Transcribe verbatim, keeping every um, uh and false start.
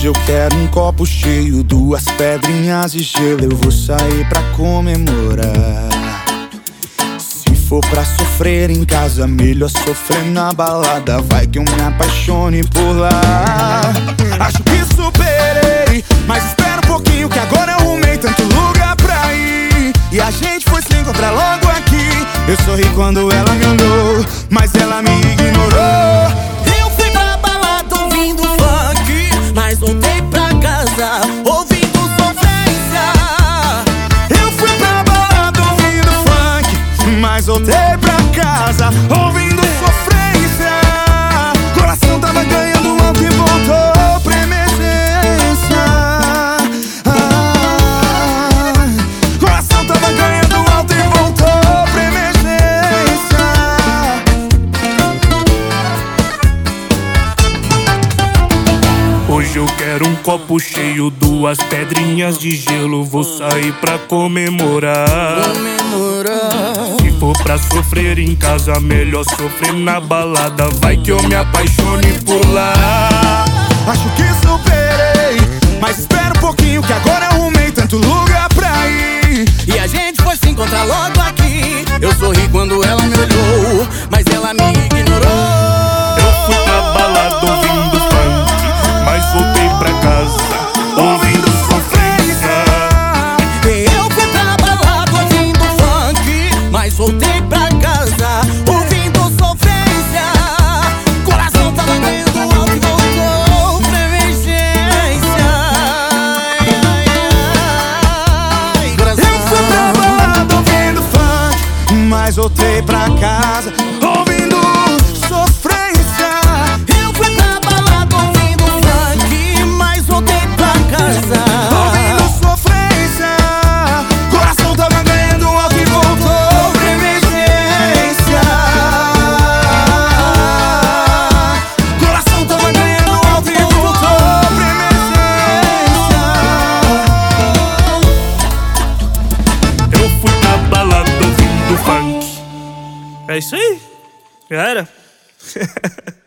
Hoje eu quero um copo cheio, duas pedrinhas de gelo. Eu vou sair pra comemorar. Se for pra sofrer em casa, melhor sofrer na balada. Vai que eu me apaixone por lá. Acho que superei, mas espera um pouquinho que agora eu arrumei tanto lugar pra ir. E a gente foi se encontrar logo aqui. Eu sorri quando ela me olhou, mas ela me ignorou. Eu fui pra balada ouvindo funk, mas voltei pra casa ouvindo sofrência. Eu fui pra balada ouvindo funk, mas voltei pra casa ouvindo sofrência. Coração tava ganhando algo e voltou pra emergência. Ah, coração tava ganhando alto e voltou pra emergência. Hoje eu quero um copo cheio, duas pedrinhas de gelo. Vou sair pra comemorar. Comemorar. Se for pra sofrer em casa, melhor sofrer na balada. Vai que eu me apaixone por lá. Acho que superei, mas espera um pouquinho que agora eu arrumei tanto lugar pra ir. E a gente foi se encontrar logo aqui. Eu sorri quando ela me olhou, mas ela me ignorou. Eu fui pra balada ouvindo funk, mas voltei pra casa ouvindo sofrência. Eu fui pra balada ouvindo funk, mas voltei pra casa ouvindo sofrência. Coração tava ganhando alto e voltou pra emergência. Eu fui pra balada ouvindo funk, mas voltei pra casa ouvindo sofrência. Eu fui pra balada ouvindo funk, mas voltei pra casa Ouvindo sofrência. Coração tava ganhando alto e voltou pra emergência. Coração tava ganhando alto e voltou pra emergência. Eu fui pra balada ouvindo funk. É isso aí, já era.